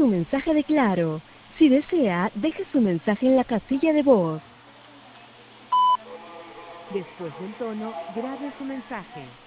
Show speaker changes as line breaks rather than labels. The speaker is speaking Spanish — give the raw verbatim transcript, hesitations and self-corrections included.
su mensaje de Claro. Si desea, deje su mensaje en la casilla de voz. Después del tono, grabe su mensaje.